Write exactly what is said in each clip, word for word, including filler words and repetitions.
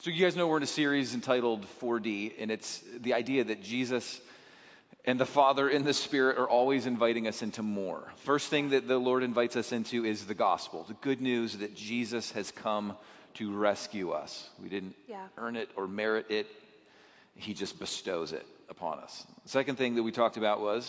So you guys know we're in a series entitled four D, and it's the idea that Jesus and the Father and the Spirit are always inviting us into more. First thing that the Lord invites us into is the gospel, the good news that Jesus has come to rescue us. We didn't Yeah. earn it or merit it. He just bestows it upon us. The second thing that we talked about was...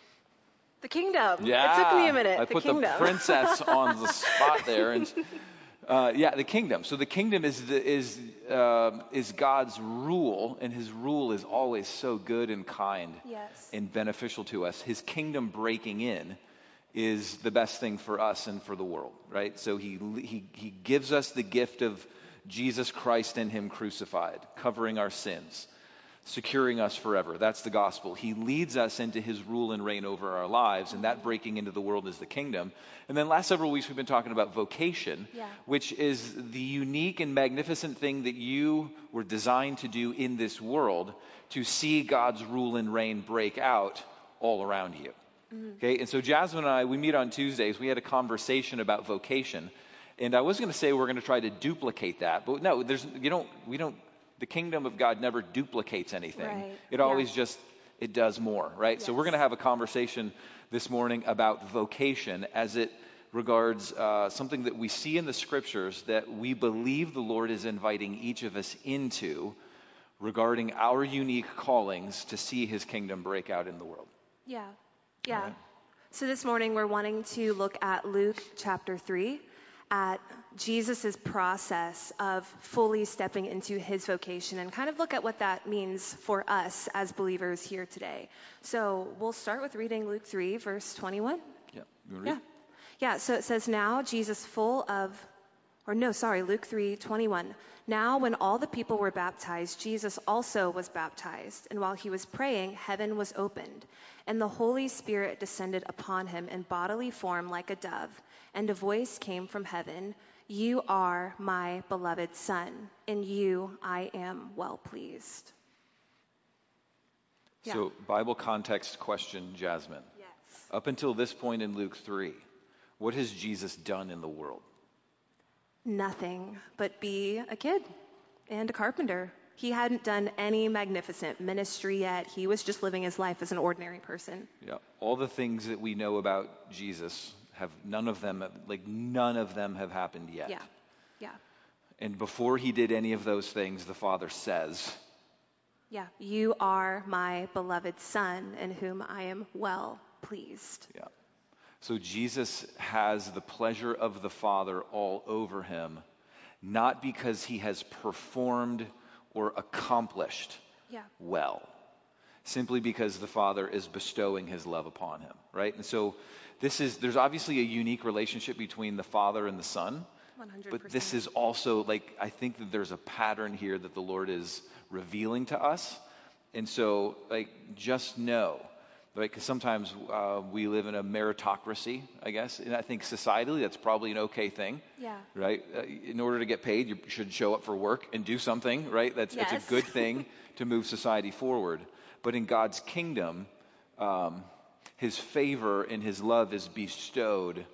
The kingdom. Yeah, It took me a minute. I the put kingdom. the princess on the spot there, and uh, yeah, the kingdom. So the kingdom is the, is uh, is God's rule, and His rule is always so good and kind Yes. and beneficial to us. His kingdom breaking in is the best thing for us and for the world, right? So He He He gives us the gift of Jesus Christ and Him crucified, covering our sins, securing us forever. That's the gospel. He leads us into His rule and reign over our lives, and that breaking into the world is the kingdom. And then last several weeks we've been talking about vocation, Yeah. which is the unique and magnificent thing that you were designed to do in this world, to see God's rule and reign break out all around you. Mm-hmm. Okay, and so Jasmine and I, we meet on Tuesdays. We had a conversation about vocation, and I was going to say we're going to try to duplicate that, but no, there's you don't we don't. The kingdom of God never duplicates anything. Right. It Yeah. always just, it does more, right? Yes. So we're going to have a conversation this morning about vocation as it regards uh, something that we see in the scriptures that we believe the Lord is inviting each of us into regarding our unique callings to see His kingdom break out in the world. Yeah. Yeah. All right. So this morning we're wanting to look at Luke chapter three, at Jesus' process of fully stepping into His vocation, and kind of look at what that means for us as believers here today. So we'll start with reading Luke three, verse twenty-one. Yeah. You want to read? Yeah. Yeah, so it says, now Jesus full of, or no, sorry, Luke three, twenty-one. Now when all the people were baptized, Jesus also was baptized. And while He was praying, heaven was opened, and the Holy Spirit descended upon Him in bodily form like a dove. And a voice came from heaven, you are my beloved Son, in you I am well pleased. Yeah. So Bible context question, Jasmine. Yes. Up until this point in Luke three, what has Jesus done in the world? Nothing but be a kid and a carpenter. He hadn't done any magnificent ministry yet. He was just living his life as an ordinary person. Yeah, all the things that we know about Jesus have none of them, like none of them have happened yet. Yeah, yeah, And before He did any of those things, the Father says, yeah. You are my beloved Son, in whom I am well pleased. yeah. So Jesus has the pleasure of the Father all over Him, not because He has performed or accomplished Yeah. well, simply because the Father is bestowing His love upon Him, right? And so this is, there's obviously a unique relationship between the Father and the Son, one hundred percent. but this is also, like, I think that there's a pattern here that the Lord is revealing to us. And so, like, just know, right, because sometimes uh, we live in a meritocracy, I guess, and I think societally that's probably an okay thing. Yeah. Right? Uh, in order to get paid, you should show up for work and do something, right? That's Yes. it's a good thing to move society forward. But in God's kingdom, um, His favor and His love is bestowed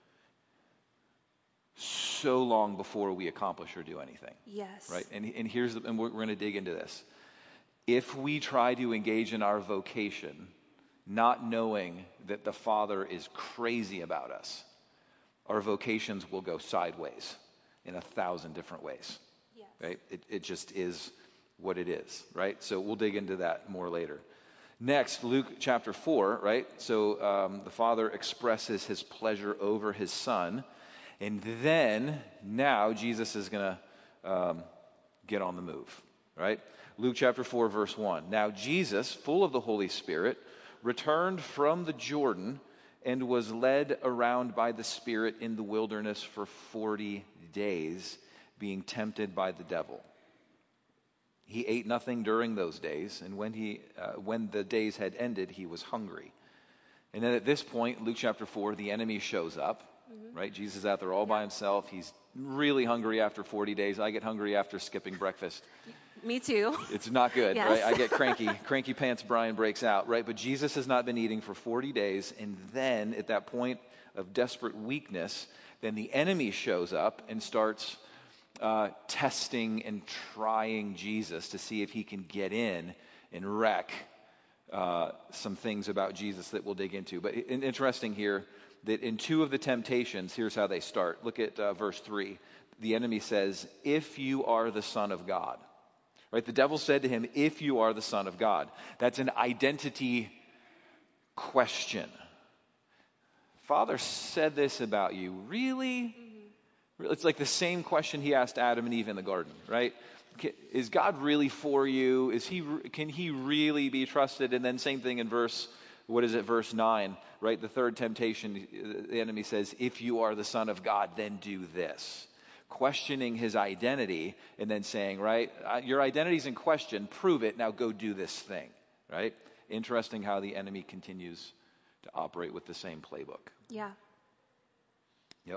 so long before we accomplish or do anything. Yes. Right? And and here's the, and we're, we're going to dig into this. If we try to engage in our vocation, not knowing that the Father is crazy about us, our vocations will go sideways in a thousand different ways. Yes. Right? It it just is what it is, right? So we'll dig into that more later. Next, Luke chapter four, right? So um, the Father expresses His pleasure over His Son, and then now Jesus is going to um, get on the move, right? Luke chapter four, verse one. Now Jesus, full of the Holy Spirit, returned from the Jordan and was led around by the Spirit in the wilderness for forty days, being tempted by the devil. He ate nothing during those days, and when he uh, when the days had ended, he was hungry. And then at this point, Luke chapter four, the enemy shows up, mm-hmm. right? Jesus is out there all by himself. He's really hungry after forty days. I get hungry after skipping breakfast. Me too. It's not good, Yes. right? I get cranky. Cranky pants Brian breaks out, right? But Jesus has not been eating for forty days, and then at that point of desperate weakness, then the enemy shows up and starts uh, testing and trying Jesus to see if he can get in and wreck uh, some things about Jesus that we'll dig into. But in, interesting here that in two of the temptations, here's how they start. Look at uh, verse three. The enemy says, if you are the Son of God. Right? The devil said to him, if you are the Son of God. That's an identity question. Father said this about you. Really? Mm-hmm. It's like the same question he asked Adam and Eve in the garden, right? Is God really for you? Is he? Can he really be trusted? And then same thing in verse, what is it, verse nine, right? The third temptation, the enemy says, if you are the Son of God, then do this. Questioning his identity and then saying, right, your identity's in question, prove it, now go do this thing, right? Interesting how the enemy continues to operate with the same playbook. Yeah. Yep.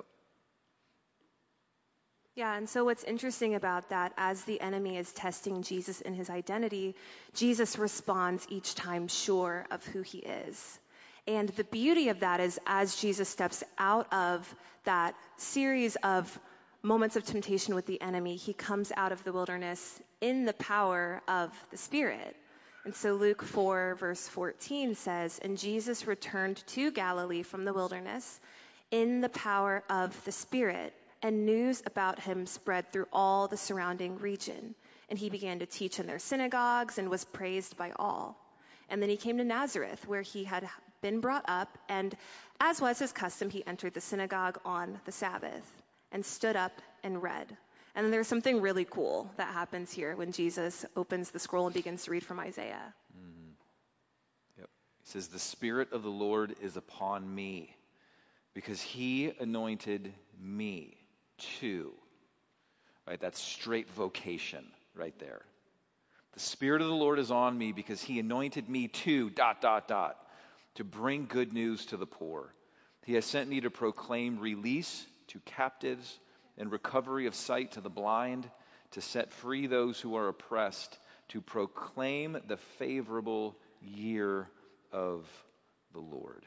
Yeah, and so what's interesting about that, as the enemy is testing Jesus in his identity, Jesus responds each time sure of who he is. And the beauty of that is as Jesus steps out of that series of moments of temptation with the enemy, he comes out of the wilderness in the power of the Spirit. And so Luke four, verse fourteen says, and Jesus returned to Galilee from the wilderness in the power of the Spirit, and news about him spread through all the surrounding region. And he began to teach in their synagogues and was praised by all. And then he came to Nazareth, where he had been brought up, and as was his custom, he entered the synagogue on the Sabbath and stood up and read. And then there's something really cool that happens here when Jesus opens the scroll and begins to read from Isaiah. Mm-hmm. Yep. He says, the Spirit of the Lord is upon me, because he anointed me to. Right? That's straight vocation right there. The Spirit of the Lord is on me because he anointed me to dot, dot, dot, to bring good news to the poor. He has sent me to proclaim release to captives and recovery of sight to the blind, to set free those who are oppressed, to proclaim the favorable year of the Lord.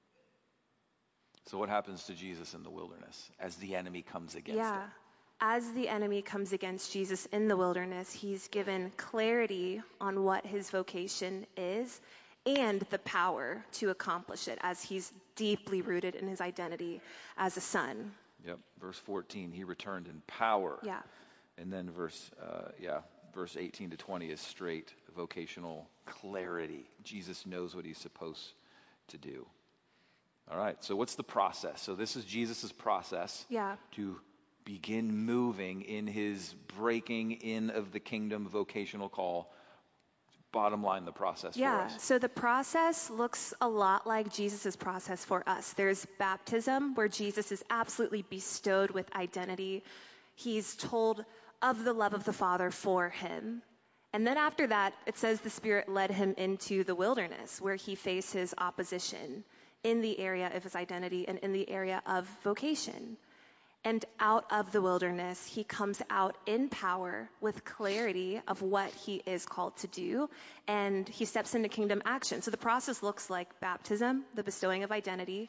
So what happens to Jesus in the wilderness as the enemy comes against yeah. him? As the enemy comes against Jesus in the wilderness, he's given clarity on what his vocation is and the power to accomplish it, as he's deeply rooted in his identity as a son. Yep. Verse fourteen, he returned in power. Yeah. And then verse, uh, yeah, verse eighteen to twenty is straight vocational clarity. Jesus knows what he's supposed to do. All right. So what's the process? So this is Jesus's process. Yeah. To begin moving in his breaking in of the kingdom vocational call. Bottom line, the process yeah, for us. So the process looks a lot like Jesus' process for us. There's baptism, where Jesus is absolutely bestowed with identity. He's told of the love of the Father for him. And then after that, it says the Spirit led him into the wilderness, where he faces opposition in the area of his identity and in the area of vocation. And out of the wilderness, he comes out in power with clarity of what he is called to do, and he steps into kingdom action. So the process looks like baptism, the bestowing of identity,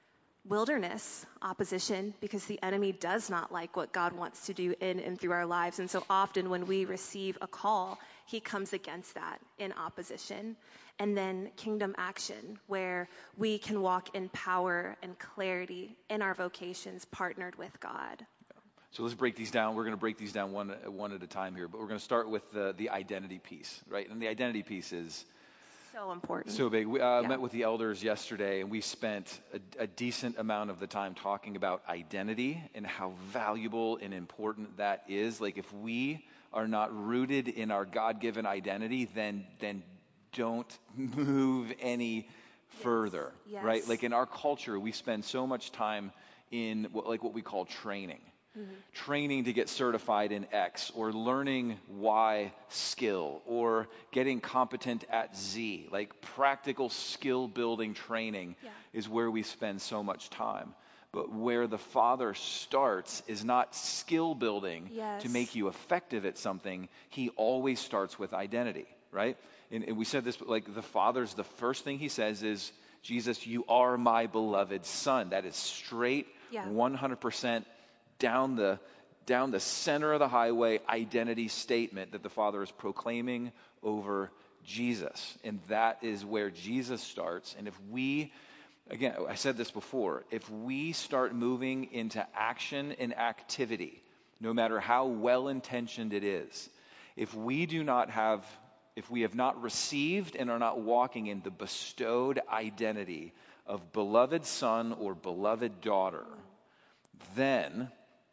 wilderness, opposition, because the enemy does not like what God wants to do in and through our lives. And so often when we receive a call, he comes against that in opposition. And then kingdom action, where we can walk in power and clarity in our vocations, partnered with God. So let's break these down. We're going to break these down one, one at a time here, but we're going to start with the, the identity piece, right? And the identity piece is so important. So big. We uh, yeah. met with the elders yesterday, and we spent a, a decent amount of the time talking about identity and how valuable and important that is. Like, if we are not rooted in our God-given identity, then then don't move any further, yes. right? Like, in our culture, we spend so much time in what, like what we call training. Mm-hmm. Training to get certified in X, or learning Y skill, or getting competent at Z. Like, practical skill building training yeah. is where we spend so much time. But where the Father starts is not skill building yes. to make you effective at something. He always starts with identity, right? And, and we said this, like, the Father's, the first thing he says is, Jesus, you are my beloved Son. That is straight, yeah. one hundred percent down the down the center of the highway identity statement that the Father is proclaiming over Jesus. And that is where Jesus starts. And if we, again, I said this before, if we start moving into action and activity, no matter how well-intentioned it is, if we do not have, if we have not received and are not walking in the bestowed identity of beloved son or beloved daughter, then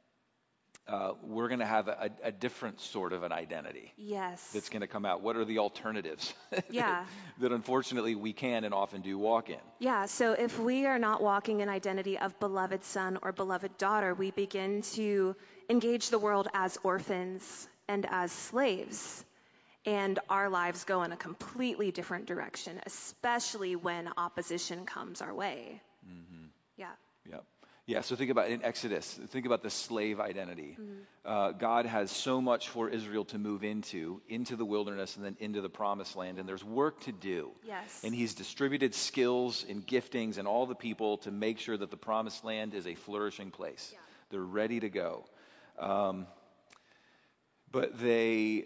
uh, we're going to have a, a different sort of an identity. Yes. That's going to come out. What are the alternatives? Yeah. that, that unfortunately we can and often do walk in. Yeah, so if we are not walking in identity of beloved son or beloved daughter, we begin to engage the world as orphans and as slaves. And our lives go in a completely different direction, especially when opposition comes our way. Mm-hmm. Yeah. Yep. Yeah, so think about in Exodus, think about the slave identity. Mm-hmm. Uh, God has so much for Israel to move into, into the wilderness and then into the promised land, and there's work to do. Yes. And he's distributed skills and giftings and all the people to make sure that the promised land is a flourishing place. Yeah. They're ready to go. Um, but they,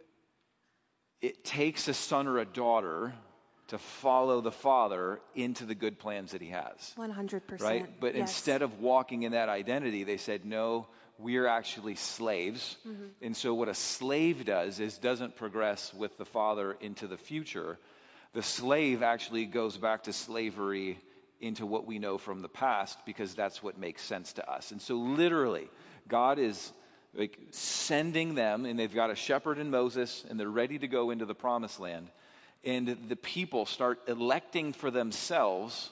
it takes a son or a daughter to follow the Father into the good plans that he has. one hundred percent. Right? But yes. instead of walking in that identity, they said, no, we're actually slaves. Mm-hmm. And so what a slave does is doesn't progress with the Father into the future. The slave actually goes back to slavery into what we know from the past because that's what makes sense to us. And so literally, God is like sending them, and they've got a shepherd in Moses, and they're ready to go into the promised land. And the people start electing for themselves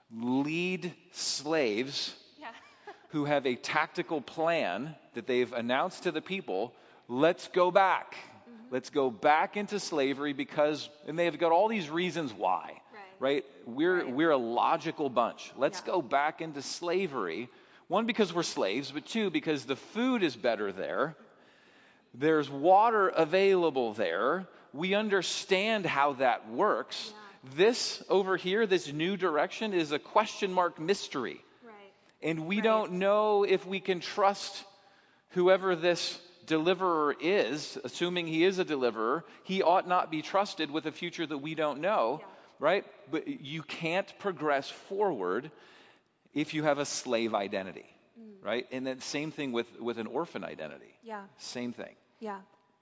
lead slaves yeah. who have a tactical plan that they've announced to the people. Let's go back. Mm-hmm. Let's go back into slavery because, and they've got all these reasons why, right? right? We're, right. we're a logical bunch. Let's yeah. go back into slavery. One, because we're slaves, but two, because the food is better there. There's water available there. We understand how that works. Yeah. This over here, this new direction, is a question mark mystery. Right. And we right. don't know if we can trust whoever this deliverer is, assuming he is a deliverer. He ought not be trusted with a future that we don't know, yeah. right? But you can't progress forward if you have a slave identity, mm. right? And then same thing with, with an orphan identity. Yeah. Same thing. Yeah.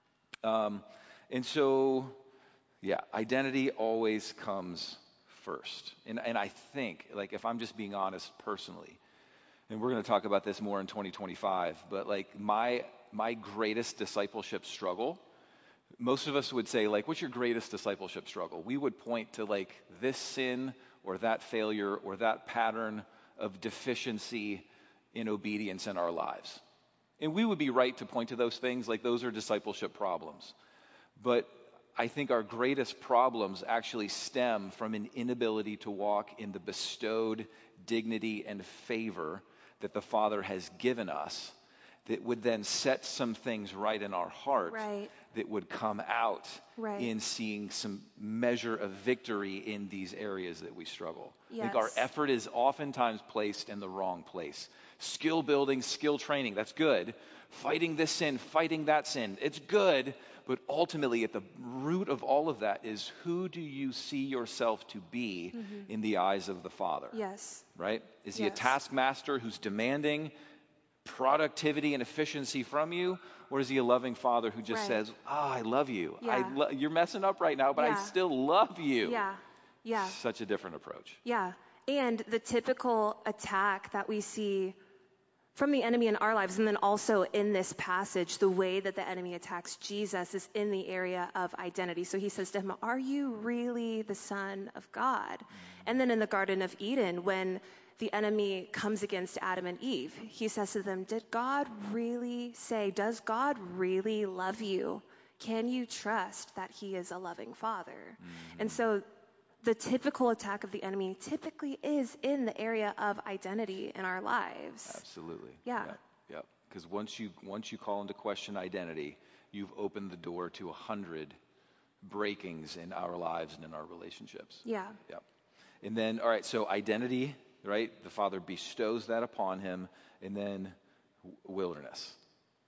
Um, and so, yeah, identity always comes first. And, and I think, like, if I'm just being honest personally, and we're going to talk about this more in twenty twenty-five, but like my my greatest discipleship struggle, most of us would say, like, what's your greatest discipleship struggle? We would point to like this sin or that failure or that pattern of deficiency in obedience in our lives. And we would be right to point to those things, like those are discipleship problems. But I think our greatest problems actually stem from an inability to walk in the bestowed dignity and favor that the Father has given us, that would then set some things right in our heart, right. that would come out right. in seeing some measure of victory in these areas that we struggle. Yes. I think our effort is oftentimes placed in the wrong place. Skill building, skill training, that's good. Fighting this sin, fighting that sin, it's good. But ultimately, at the root of all of that is, who do you see yourself to be mm-hmm. in the eyes of the Father? Yes. Right? Is he yes. a taskmaster who's demanding productivity and efficiency from you? Or is he a loving Father who just right. says, ah, oh, I love you. Yeah. I lo- you're messing up right now, but yeah. I still love you. Yeah. Yeah. Such a different approach. Yeah. And the typical attack that we see from the enemy in our lives, and then also in this passage, the way that the enemy attacks Jesus is in the area of identity. So he says to him, are you really the Son of God? Mm-hmm. And then in the Garden of Eden, when the enemy comes against Adam and Eve, he says to them, did God really say, does God really love you? Can you trust that he is a loving Father? Mm-hmm. And so the typical attack of the enemy typically is in the area of identity in our lives. Absolutely. Yeah. Yeah. Because yeah. once you once you call into question identity, you've opened the door to a hundred breakings in our lives and in our relationships. Yeah. Yeah. And then, all right, so identity, right? The Father bestows that upon him, and then wilderness.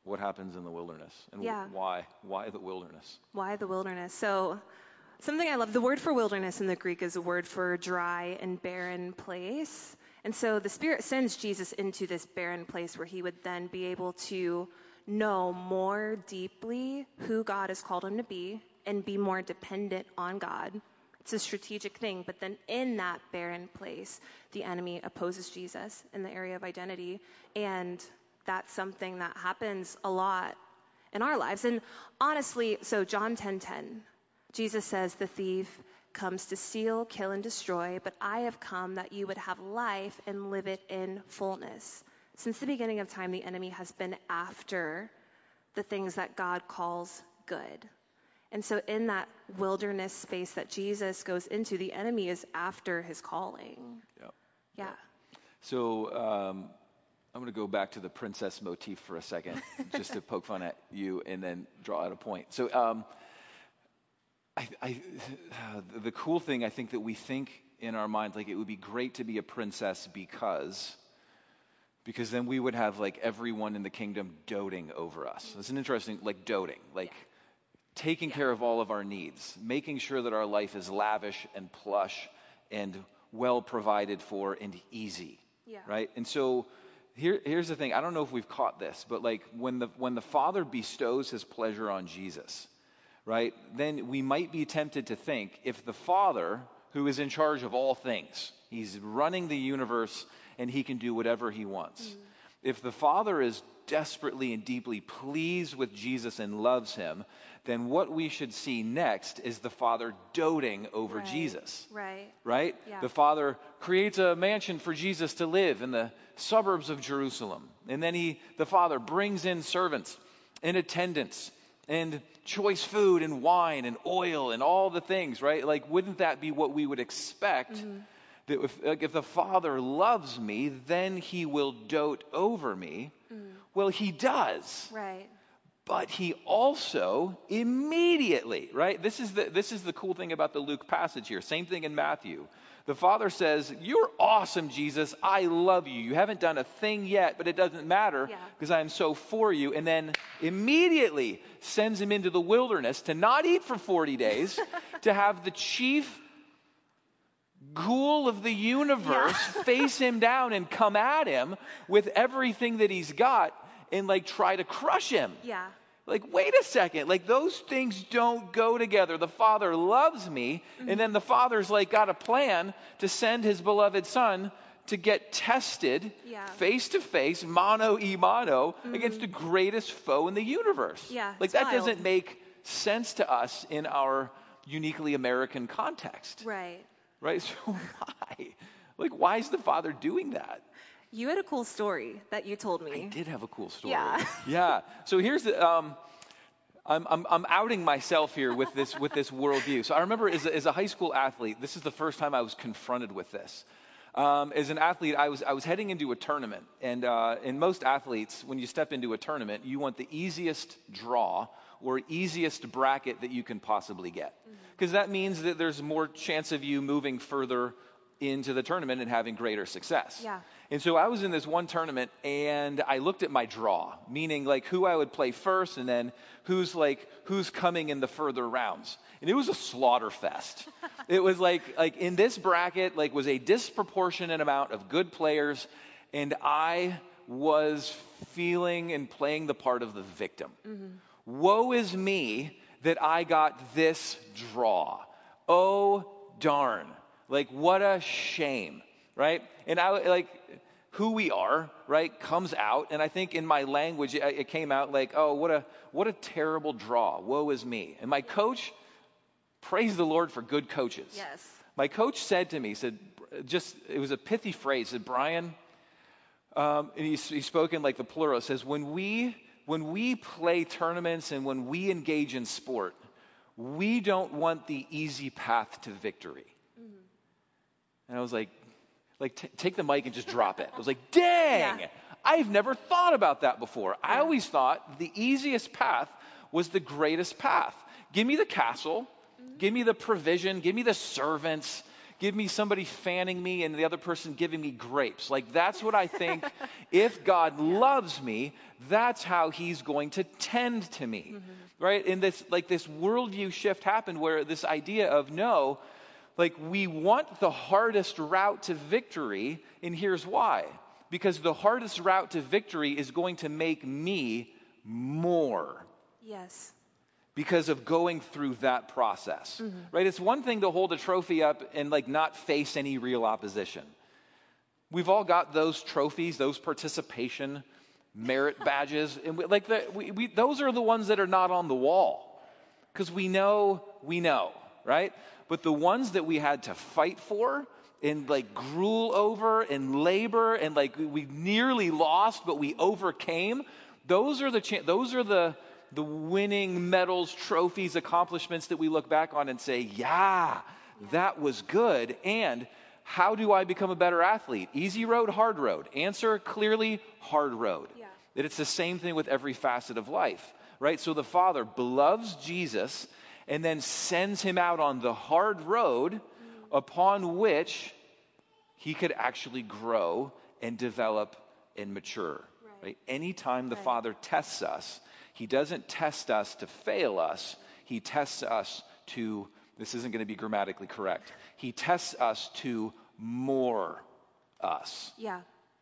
what happens in the wilderness and Yeah. why? Why the wilderness? Why the wilderness? So, something I love, the word for wilderness in the Greek is a word for dry and barren place. And so the Spirit sends Jesus into this barren place where he would then be able to know more deeply who God has called him to be and be more dependent on God. It's a strategic thing. But then in that barren place, the enemy opposes Jesus in the area of identity. And that's something that happens a lot in our lives. And honestly, so John ten ten, Jesus says, the thief comes to steal, kill, and destroy, but I have come that you would have life and live it in fullness. Since the beginning of time, the enemy has been after the things that God calls good. And so in that wilderness space that Jesus goes into, the enemy is after his calling. Yep. Yeah. So um, I'm going to go back to the princess motif for a second, just to poke fun at you and then draw out a point. So um, I, I, uh, the cool thing, I think that we think in our mind, like it would be great to be a princess because, because then we would have like everyone in the kingdom doting over us. It's an interesting, like doting, like Yeah. taking Yeah. care of all of our needs, making sure that our life is lavish and plush and well provided for and easy, Yeah. right? And so here, here's the thing. I don't know if we've caught this, but like when the when the Father bestows his pleasure on Jesus, right, then we might be tempted to think if the Father, who is in charge of all things, he's running the universe and he can do whatever he wants. Mm. If the Father is desperately and deeply pleased with Jesus and loves him, then what we should see next is the Father doting over Right. Jesus. Right. Right? Yeah. The Father creates a mansion for Jesus to live in the suburbs of Jerusalem. And then he, the Father brings in servants and attendants and choice food and wine and oil and all the things, right? Like, wouldn't that be what we would expect? Mm-hmm. That if, like, if the Father loves me, then he will dote over me. Mm. Well, he does. Right. But he also immediately, right? This is the this is the cool thing about the Luke passage here. Same thing in Matthew. The Father says, "You're awesome, Jesus. I love you. You haven't done a thing yet, but it doesn't matter because yeah. I am so for you." And then immediately sends him into the wilderness to not eat for forty days, to have the chief ghoul of the universe yeah. face him down and come at him with everything that he's got and like try to crush him. Yeah. Like, wait a second. Like, those things don't go together. The Father loves me, mm-hmm. and then the Father's like got a plan to send his beloved Son to get tested yeah. face to face, mano y mano, mm-hmm. against the greatest foe in the universe. Yeah, like that wild. Doesn't make sense to us in our uniquely American context. Right. Right? So why? Like, why is the Father doing that? You had a cool story that you told me. I did have a cool story. Yeah. yeah. So here's the, um, I'm, I'm, I'm outing myself here with this, with this worldview. So I remember as a, as a high school athlete, this is the first time I was confronted with this. Um, as an athlete, I was, I was heading into a tournament. And, uh, in most athletes, when you step into a tournament, you want the easiest draw or easiest bracket that you can possibly get. Because mm-hmm. that means that there's more chance of you moving further into the tournament and having greater success. Yeah. And so I was in this one tournament and I looked at my draw, meaning like who I would play first and then who's like, who's coming in the further rounds. And it was a slaughter fest. It was like, like in this bracket, like was a disproportionate amount of good players. And I was feeling and playing the part of the victim. Mm-hmm. Woe is me that I got this draw. Oh, darn. Like, what a shame, right? And I, like, who we are, right, comes out. And I think in my language, it, it came out like, oh, what a what a terrible draw. Woe is me. And my coach, praise the Lord for good coaches. Yes. My coach said to me, he said, just, it was a pithy phrase, said, Brian, um, and he, he spoke in like the plural, says, when we, when we play tournaments and when we engage in sport, we don't want the easy path to victory. And I was like, like t- take the mic and just drop it. I was like, dang, yeah. I've never thought about that before. Yeah. I always thought the easiest path was the greatest path. Give me the castle, mm-hmm. give me the provision, give me the servants, give me somebody fanning me and the other person giving me grapes. Like, that's what I think. If God loves me, that's how he's going to tend to me, mm-hmm. right? And this, like this worldview shift happened where this idea of no, like we want the hardest route to victory, and here's why. Because the hardest route to victory is going to make me more. Yes. Because of going through that process, mm-hmm. right? It's one thing to hold a trophy up and like not face any real opposition. We've all got those trophies, those participation merit badges, and we, like the, we, we, those are the ones that are not on the wall, because we know we know, right? But the ones that we had to fight for and like gruel over and labor and like we nearly lost, but we overcame. Those are the cha- those are the the winning medals, trophies, accomplishments that we look back on and say, yeah, yeah, that was good. And how do I become a better athlete? Easy road, hard road. Answer clearly, hard road. Yeah. That it's the same thing with every facet of life, right? So the Father loves Jesus and then sends him out on the hard road mm. upon which he could actually grow and develop and mature. Right? Right? Anytime the right. Father tests us, he doesn't test us to fail us. He tests us to, this isn't going to be grammatically correct, he tests us to more us. Yeah.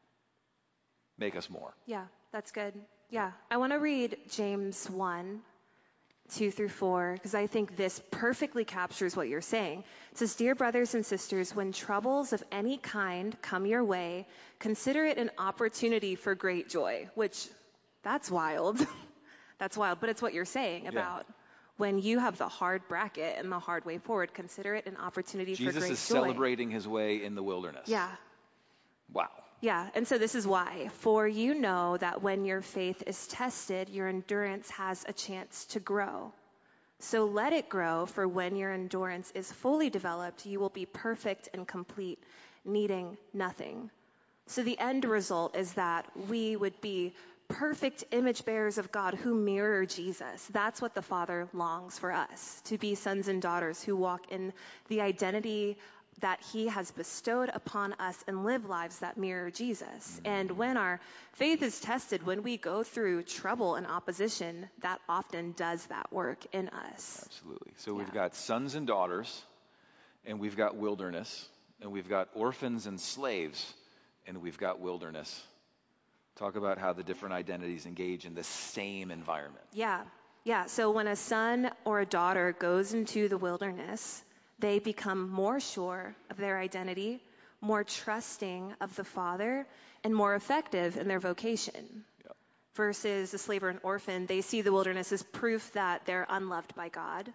Make us more. Yeah, that's good. Yeah. I want to read James one, two through four, because I think this perfectly captures what you're saying. It says, "Dear brothers and sisters, when troubles of any kind come your way, consider it an opportunity for great joy," which, that's wild. That's wild, but it's what you're saying about yeah. when you have the hard bracket and the hard way forward, consider it an opportunity Jesus for great joy. Jesus is celebrating his way in the wilderness. Yeah. Wow. Yeah, and so this is why. "For you know that when your faith is tested, your endurance has a chance to grow. So let it grow, for when your endurance is fully developed, you will be perfect and complete, needing nothing." So the end result is that we would be perfect image bearers of God who mirror Jesus. That's what the Father longs for us, to be sons and daughters who walk in the identity that he has bestowed upon us and live lives that mirror Jesus. And when our faith is tested, when we go through trouble and opposition, that often does that work in us. Absolutely. So yeah. we've got sons and daughters, and we've got wilderness, and we've got orphans and slaves, and we've got wilderness. Talk about how the different identities engage in the same environment. Yeah. Yeah. So when a son or a daughter goes into the wilderness, they become more sure of their identity, more trusting of the Father, and more effective in their vocation. Yep. Versus a slave or an orphan, they see the wilderness as proof that they're unloved by God,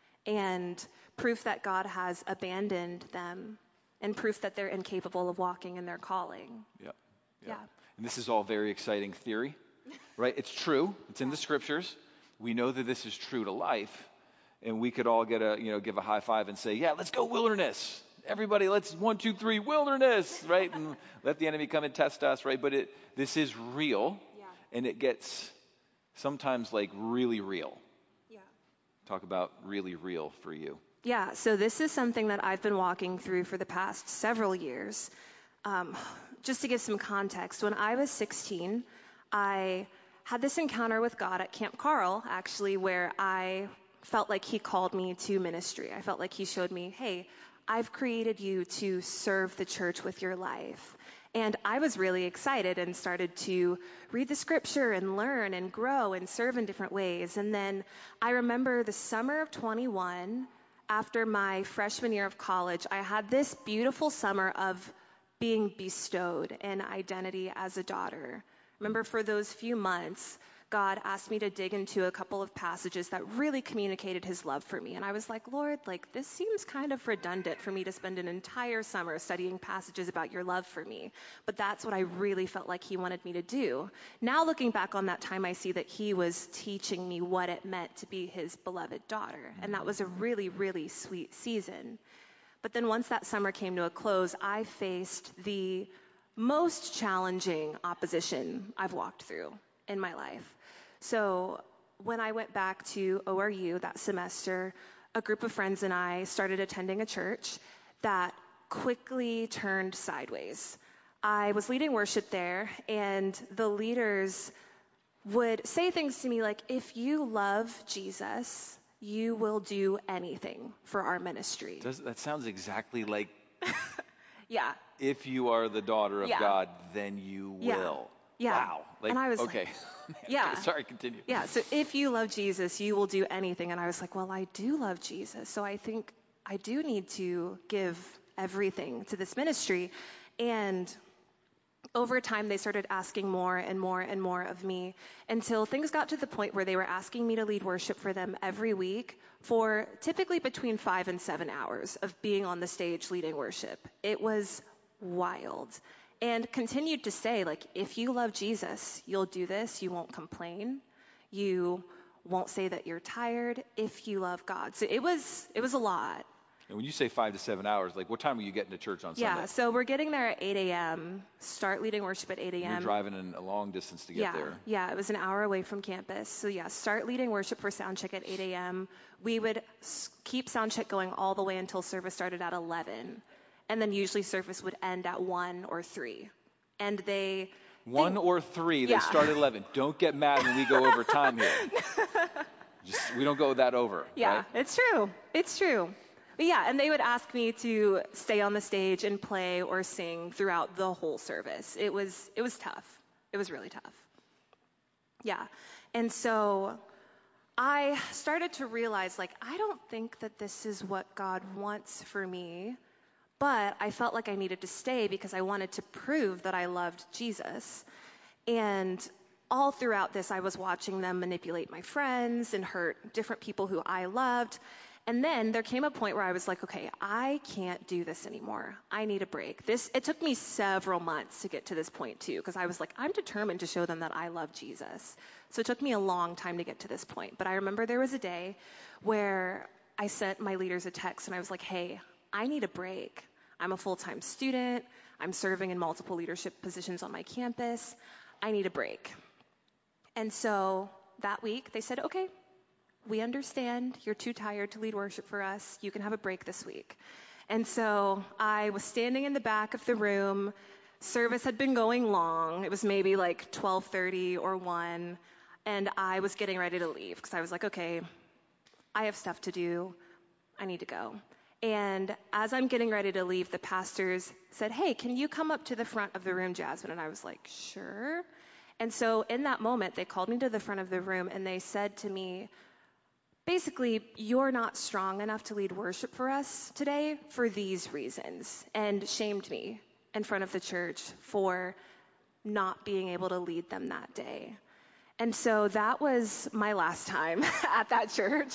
and proof that God has abandoned them, and proof that they're incapable of walking in their calling. Yep. Yep. Yeah. And this is all very exciting theory, right? It's true. It's in the scriptures. We know that this is true to life. And we could all get a, you know, give a high five and say, yeah, let's go wilderness. Everybody, let's one, two, three, wilderness, right? And let the enemy come and test us, right? But it, this is real, yeah. and it gets sometimes like really real. Yeah. Talk about really real for you. Yeah, so this is something that I've been walking through for the past several years. Um, just to give some context, when I was sixteen, I had this encounter with God at Camp Carl, actually, where I felt like he called me to ministry. I felt like he showed me, hey, I've created you to serve the church with your life. And I was really excited and started to read the scripture and learn and grow and serve in different ways. And then I remember the summer of twenty-one, after my freshman year of college, I had this beautiful summer of being bestowed an identity as a daughter. Remember, for those few months, God asked me to dig into a couple of passages that really communicated his love for me. And I was like, Lord, like, this seems kind of redundant for me to spend an entire summer studying passages about your love for me. But that's what I really felt like he wanted me to do. Now, looking back on that time, I see that he was teaching me what it meant to be his beloved daughter. And that was a really, really sweet season. But then once that summer came to a close, I faced the most challenging opposition I've walked through in my life. So when I went back to O R U that semester, a group of friends and I started attending a church that quickly turned sideways. I was leading worship there, and the leaders would say things to me like, if you love Jesus, you will do anything for our ministry. Does, that sounds exactly like, yeah. if you are the daughter of Yeah. God, then you Yeah. will. Yeah. Wow. Like, and I was okay. like, yeah. Sorry, continue. Yeah, so if you love Jesus, you will do anything. And I was like, well, I do love Jesus, so I think I do need to give everything to this ministry. And over time, they started asking more and more and more of me until things got to the point where they were asking me to lead worship for them every week for typically between five and seven hours of being on the stage leading worship. It was wild. And continued to say, like, if you love Jesus, you'll do this. You won't complain. You won't say that you're tired if you love God. So it was it was a lot. And when you say five to seven hours, like what time are you getting to church on Yeah, Sunday? so we're getting there at eight a.m., start leading worship at eight a.m. You're driving in a long distance to get yeah, there. Yeah, it was an hour away from campus. So yeah, start leading worship for sound check at eight a.m. We would s- keep sound check going all the way until service started at eleven. And then usually service would end at one or three. And they... One they, or three, they yeah. start at eleven. Don't get mad when we go over time here. Just, we don't go that over. Yeah, right? it's true. It's true. But yeah, and they would ask me to stay on the stage and play or sing throughout the whole service. It was it was tough. It was really tough. Yeah. And so I started to realize, like, I don't think that this is what God wants for me, but I felt like I needed to stay because I wanted to prove that I loved Jesus. And all throughout this, I was watching them manipulate my friends and hurt different people who I loved. And then there came a point where I was like, okay, I can't do this anymore. I need a break. This, it took me several months to get to this point too, because I was like, I'm determined to show them that I love Jesus. So it took me a long time to get to this point. But I remember there was a day where I sent my leaders a text and I was like, hey, I need a break. I'm a full-time student. I'm serving in multiple leadership positions on my campus. I need a break. And so that week they said, okay, we understand you're too tired to lead worship for us. You can have a break this week. And so I was standing in the back of the room. Service had been going long. It was maybe like twelve thirty or one. And I was getting ready to leave because I was like, okay, I have stuff to do. I need to go. And as I'm getting ready to leave, the pastors said, hey, can you come up to the front of the room, Jasmine? And I was like, sure. And so in that moment, they called me to the front of the room and they said to me, basically, you're not strong enough to lead worship for us today for these reasons, and shamed me in front of the church for not being able to lead them that day. And so that was my last time at that church.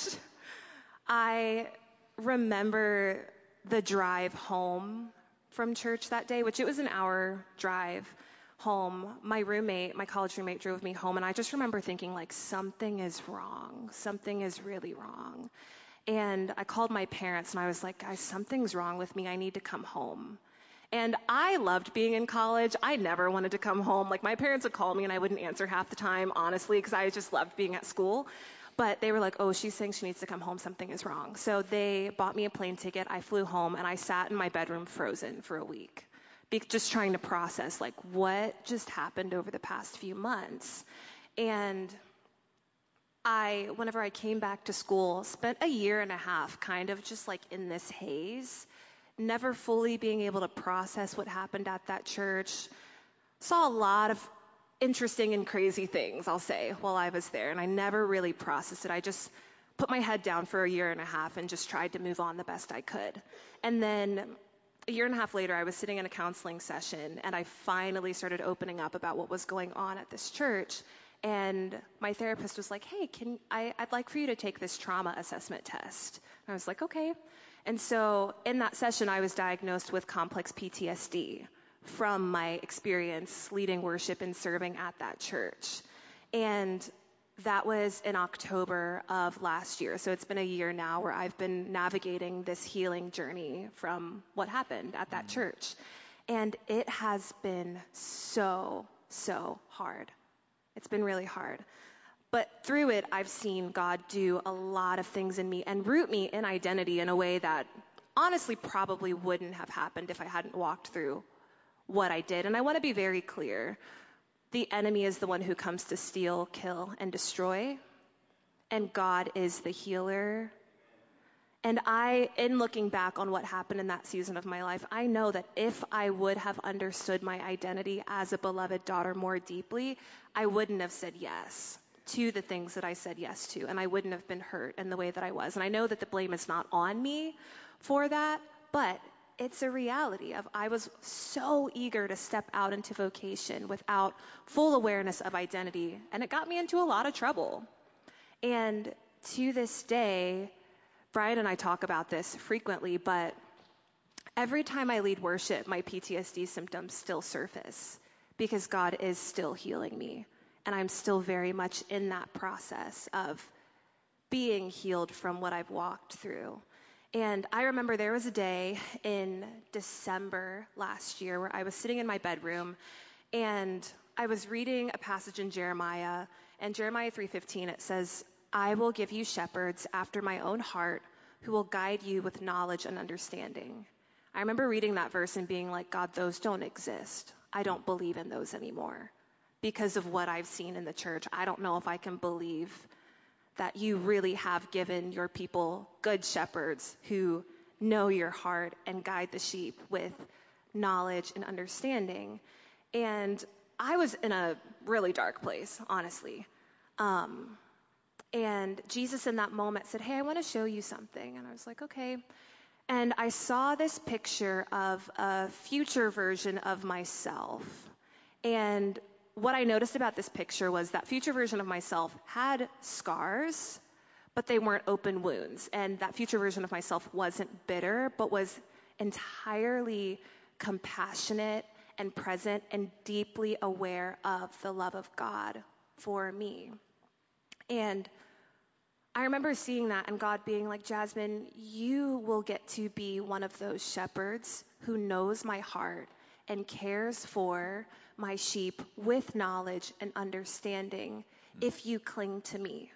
I remember the drive home from church that day, which it was an hour drive home. My roommate, my college roommate, drove me home, and I just remember thinking, like, something is wrong. Something is really wrong. And I called my parents, and I was like, guys, something's wrong with me. I need to come home. And I loved being in college. I never wanted to come home. Like, my parents would call me, and I wouldn't answer half the time, honestly, because I just loved being at school. But they were like, oh, she's saying she needs to come home. Something is wrong. So they bought me a plane ticket. I flew home, and I sat in my bedroom frozen for a week, just trying to process, like, what just happened over the past few months. And I, whenever I came back to school, spent a year and a half kind of just like in this haze, never fully being able to process what happened at that church. Saw a lot of interesting and crazy things, I'll say, while I was there, and I never really processed it. I just put my head down for a year and a half and just tried to move on the best I could. And then a year and a half later, I was sitting in a counseling session, and I finally started opening up about what was going on at this church. And my therapist was like, hey, can I, I'd like for you to take this trauma assessment test. And I was like, okay. And so in that session, I was diagnosed with complex P T S D from my experience leading worship and serving at that church. And that was in October of last year. So it's been a year now where I've been navigating this healing journey from what happened at that church. And it has been so, so hard. It's been really hard. But through it, I've seen God do a lot of things in me and root me in identity in a way that honestly probably wouldn't have happened if I hadn't walked through what I did. And I want to be very clear. The enemy is the one who comes to steal, kill, and destroy. And God is the healer. And I, in looking back on what happened in that season of my life, I know that if I would have understood my identity as a beloved daughter more deeply, I wouldn't have said yes to the things that I said yes to. And I wouldn't have been hurt in the way that I was. And I know that the blame is not on me for that, but it's a reality of I was so eager to step out into vocation without full awareness of identity. And it got me into a lot of trouble. And to this day, Brian and I talk about this frequently, but every time I lead worship, my P T S D symptoms still surface because God is still healing me. And I'm still very much in that process of being healed from what I've walked through. And I remember there was a day in December last year where I was sitting in my bedroom and I was reading a passage in Jeremiah, and Jeremiah three fifteen, it says, I will give you shepherds after my own heart who will guide you with knowledge and understanding. I remember reading that verse and being like, God, those don't exist. I don't believe in those anymore because of what I've seen in the church. I don't know if I can believe that you really have given your people good shepherds who know your heart and guide the sheep with knowledge and understanding. And I was in a really dark place, honestly. Um, and Jesus in that moment said, hey, I want to show you something. And I was like, okay. And I saw this picture of a future version of myself. And what I noticed about this picture was that future version of myself had scars, but they weren't open wounds. And that future version of myself wasn't bitter, but was entirely compassionate and present and deeply aware of the love of God for me. And I remember seeing that and God being like, Jasmine, you will get to be one of those shepherds who knows my heart and cares for my sheep with knowledge and understanding if you cling to me.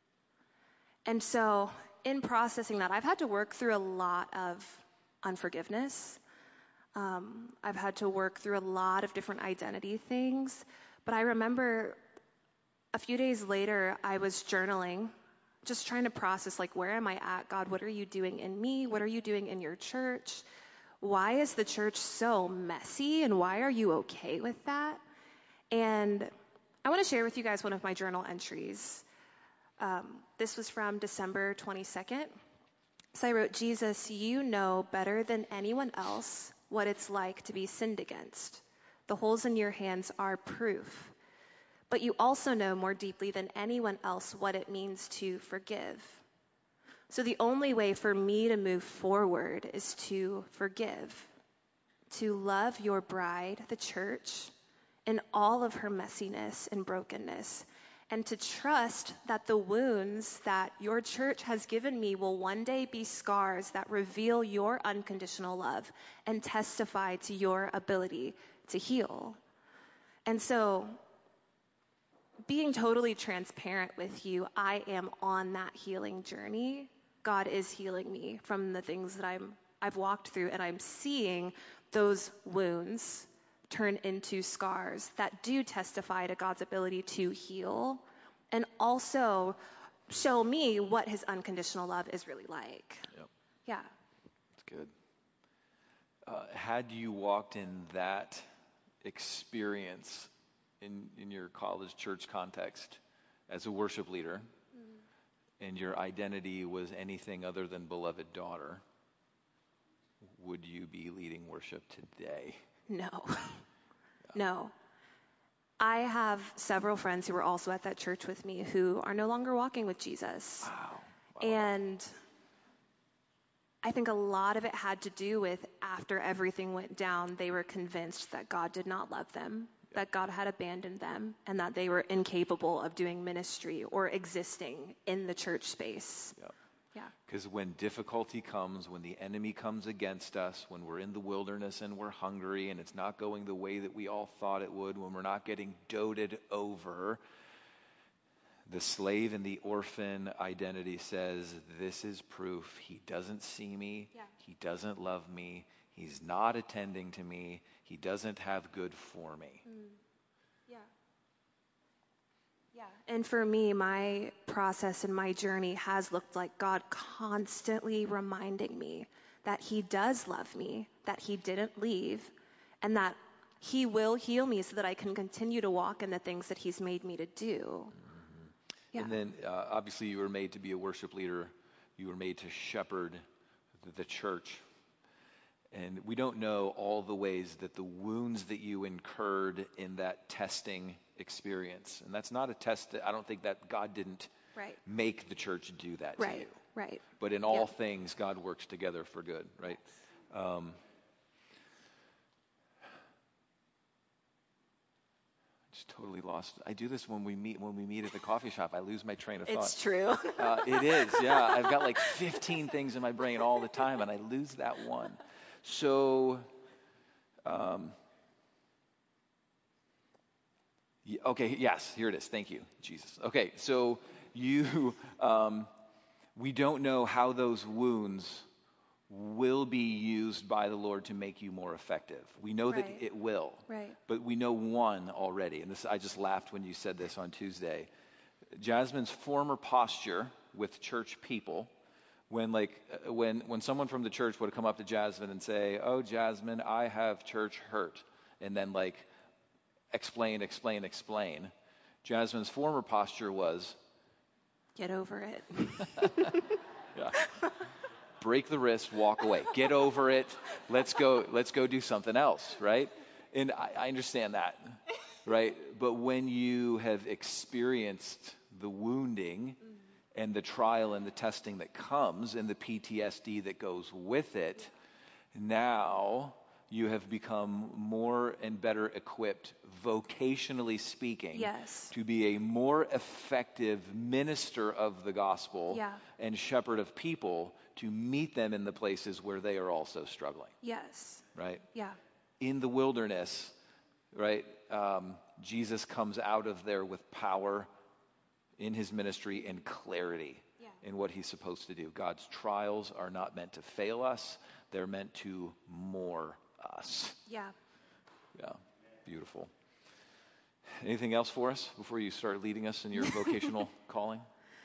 And so in processing that, I've had to work through a lot of unforgiveness. Um, I've had to work through a lot of different identity things. But I remember a few days later, I was journaling, just trying to process, like, where am I at? God, what are you doing in me? What are you doing in your church? Why is the church so messy? And why are you okay with that? And I want to share with you guys one of my journal entries. Um, this was from December twenty-second. So I wrote, Jesus, you know better than anyone else what it's like to be sinned against. The holes in your hands are proof. But you also know more deeply than anyone else what it means to forgive. So the only way for me to move forward is to forgive, to love your bride, the church, in all of her messiness and brokenness, and to trust that the wounds that your church has given me will one day be scars that reveal your unconditional love and testify to your ability to heal. And so, being totally transparent with you, I am on that healing journey. God is healing me from the things that I'm, I've walked through, and I'm seeing those wounds turn into scars that do testify to God's ability to heal and also show me what his unconditional love is really like. Yep. Yeah. That's good. Uh, had you walked in that experience in, in your college church context as a worship leader, mm. and your identity was anything other than beloved daughter, would you be leading worship today? No. No. I have several friends who were also at that church with me who are no longer walking with Jesus. Wow. Wow. And I think a lot of it had to do with after everything went down, they were convinced that God did not love them, yep. that God had abandoned them, and that they were incapable of doing ministry or existing in the church space. Yep. Yeah. Because when difficulty comes, when the enemy comes against us, when we're in the wilderness and we're hungry and it's not going the way that we all thought it would, when we're not getting doted over, The slave and the orphan identity says, this is proof he doesn't see me, Yeah. he doesn't love me, he's not attending to me, he doesn't have good for me. Mm. Yeah. Yeah. And for me, my process and my journey has looked like God constantly reminding me that he does love me, that he didn't leave, and that he will heal me so that I can continue to walk in the things that he's made me to do. Yeah. And then uh, obviously you were made to be a worship leader. You were made to shepherd the, the church. And we don't know all the ways that the wounds that you incurred in that testing experience. And that's not a test that I don't think that God didn't Right. make the church do that Right. to you. Right. But in all Yeah. things, God works together for good, right? Um, just totally lost. I do this when we meet when we meet at the coffee shop. I lose my train of thought. It's true. Uh, it is, yeah. I've got like fifteen things in my brain all the time, and I lose that one. So, um, y- okay, yes, here it is. Thank you, Jesus. Okay, so you, um, we don't know how those wounds will be used by the Lord to make you more effective. We know that Right. it will, Right. but we know one already. And this, I just laughed when you said this on Tuesday. Jasmine's former posture with church people, when like uh, when when someone from the church would come up to Jasmine and say, "Oh, Jasmine, I have church hurt," and then like explain, explain, explain. Jasmine's former posture was, Get over it. yeah, break the wrist, walk away, get over it. Let's go. Let's go do something else, right? And I, I understand that, right? But when you have experienced the wounding and the trial and the testing that comes and the P T S D that goes with it, now you have become more and better equipped, vocationally speaking, Yes. to be a more effective minister of the gospel Yeah. and shepherd of people to meet them in the places where they are also struggling, Yes. right? Yeah. In the wilderness, right, um, Jesus comes out of there with power in his ministry and clarity Yeah. in what he's supposed to do. God's trials are not meant to fail us. They're meant to more us. Yeah. Yeah, beautiful. Anything else for us before you start leading us in your vocational calling?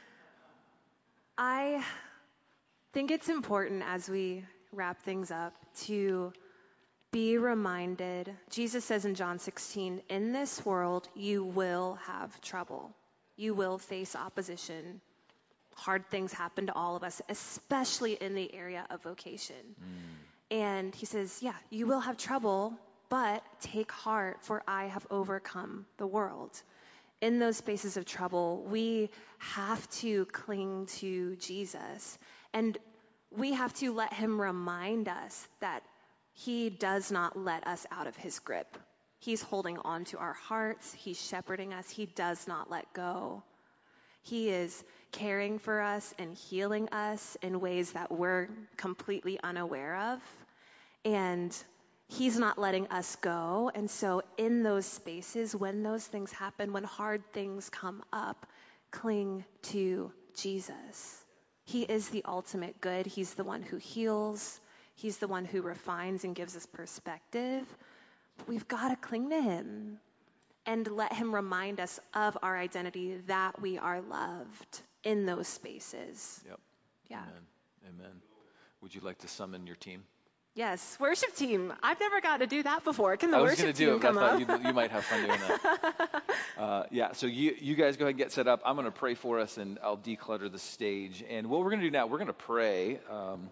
I think it's important as we wrap things up to be reminded. Jesus says in John sixteen, in this world, you will have trouble. You will face opposition. Hard things happen to all of us, especially in the area of vocation. Mm. And he says, yeah, you will have trouble, but take heart, for I have overcome the world. In those spaces of trouble, we have to cling to Jesus. And we have to let him remind us that he does not let us out of his grip. He's holding on to our hearts. He's shepherding us. He does not let go. He is caring for us and healing us in ways that we're completely unaware of. And he's not letting us go. And so in those spaces, when those things happen, when hard things come up, cling to Jesus. He is the ultimate good. He's the one who heals. He's the one who refines and gives us perspective. But we've got to cling to him and let him remind us of our identity, that we are loved in those spaces. Yep. Yeah. Amen. Amen. Would you like to summon your team? Yes, worship team. I've never got to do that before. Can the I was worship going to do team it, but come I thought up? you, you might have fun doing that. uh, yeah, so you, you guys go ahead and get set up. I'm going to pray for us, and I'll declutter the stage. And what we're going to do now, we're going to pray. Um,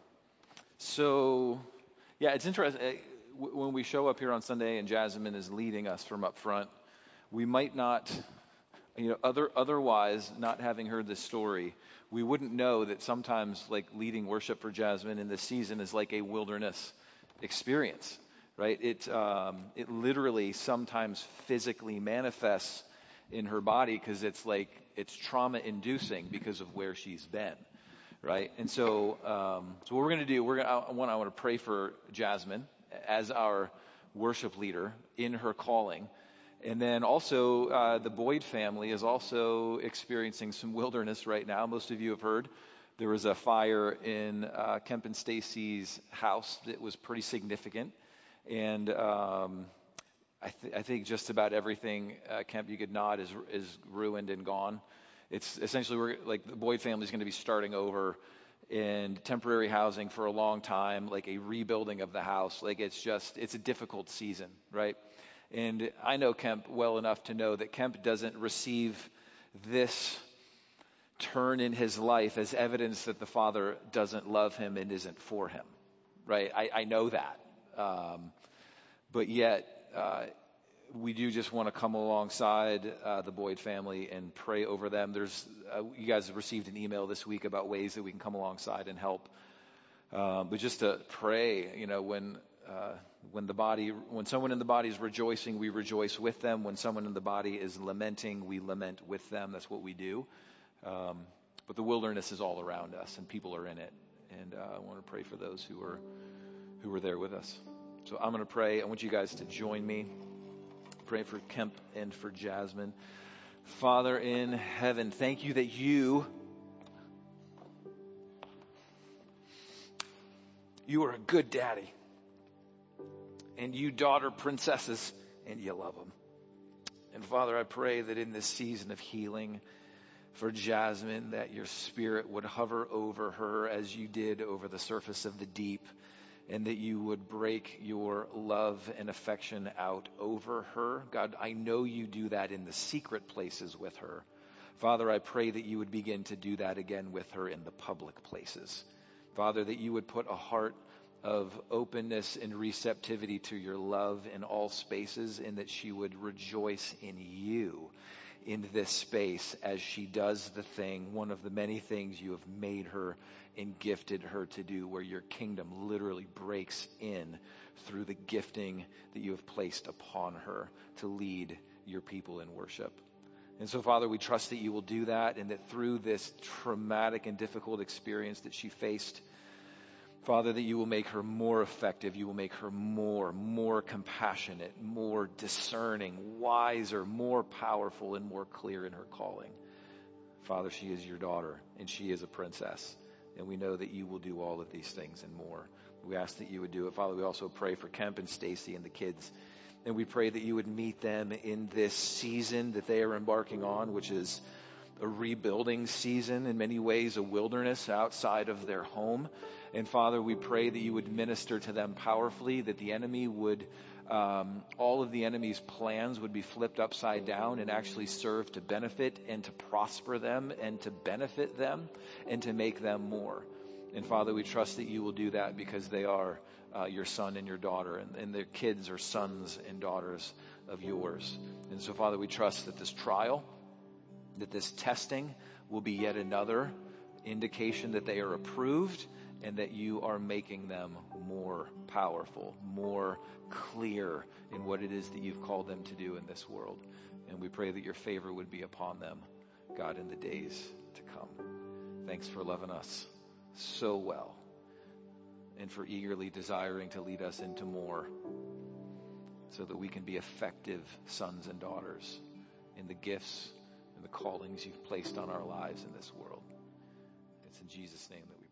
so, yeah, it's interesting. Uh, w- when we show up here on Sunday and Jasmine is leading us from up front, we might not, you know, other otherwise, not having heard this story, we wouldn't know that sometimes, like, leading worship for Jasmine in this season is like a wilderness experience, right? It um, it literally sometimes physically manifests in her body because it's like it's trauma-inducing because of where she's been, right? And so, um, so what we're going to do, we're going to, one, I want to pray for Jasmine as our worship leader in her calling. And then also, uh, the Boyd family is also experiencing some wilderness right now. Most of you have heard there was a fire in uh, Kemp and Stacy's house that was pretty significant. And um, I, th- I think just about everything, uh, Kemp, you could nod, is is ruined and gone. It's essentially, we're, like, the Boyd family is going to be starting over in temporary housing for a long time, like a rebuilding of the house. Like, it's just, it's a difficult season, right? And I know Kemp well enough to know that Kemp doesn't receive this turn in his life as evidence that the Father doesn't love him and isn't for him, right? I, I know that. Um, but yet, uh, we do just want to come alongside uh, the Boyd family and pray over them. There's, uh, you guys have received an email this week about ways that we can come alongside and help. Um, but just to pray, you know, when uh, when the body, when someone in the body is rejoicing, we rejoice with them. When someone in the body is lamenting, we lament with them. That's what we do. Um, but the wilderness is all around us, and people are in it. And uh, I want to pray for those who are who are there with us. So I'm going to pray. I want you guys to join me. Pray for Kemp and for Jasmine. Father in heaven, thank you that you, you are a good daddy. And you daughter princesses, and you love them. And Father, I pray that in this season of healing for Jasmine, that your spirit would hover over her as you did over the surface of the deep, and that you would break your love and affection out over her. God, I know you do that in the secret places with her. Father, I pray that you would begin to do that again with her in the public places. Father, that you would put a heart of openness and receptivity to your love in all spaces, and that she would rejoice in you in this space as she does the thing, one of the many things you have made her and gifted her to do, where your kingdom literally breaks in through the gifting that you have placed upon her to lead your people in worship. And so, Father, we trust that you will do that, and that through this traumatic and difficult experience that she faced, Father, that you will make her more effective. You will make her more, more compassionate, more discerning, wiser, more powerful, and more clear in her calling. Father, she is your daughter, and she is a princess. And we know that you will do all of these things and more. We ask that you would do it. Father, we also pray for Kemp and Stacy and the kids. And we pray that you would meet them in this season that they are embarking on, which is a rebuilding season, in many ways a wilderness outside of their home. And Father, we pray that you would minister to them powerfully, that the enemy would, um, all of the enemy's plans would be flipped upside down and actually serve to benefit and to prosper them and to benefit them and to make them more. And Father, we trust that you will do that because they are uh, your son and your daughter, and, and their kids are sons and daughters of yours. And so, Father, we trust that this trial, that this testing will be yet another indication that they are approved, and that you are making them more powerful, more clear in what it is that you've called them to do in this world. And we pray that your favor would be upon them, God, in the days to come. Thanks for loving us so well, and for eagerly desiring to lead us into more, so that we can be effective sons and daughters in the gifts and the callings you've placed on our lives in this world. It's in Jesus' name that we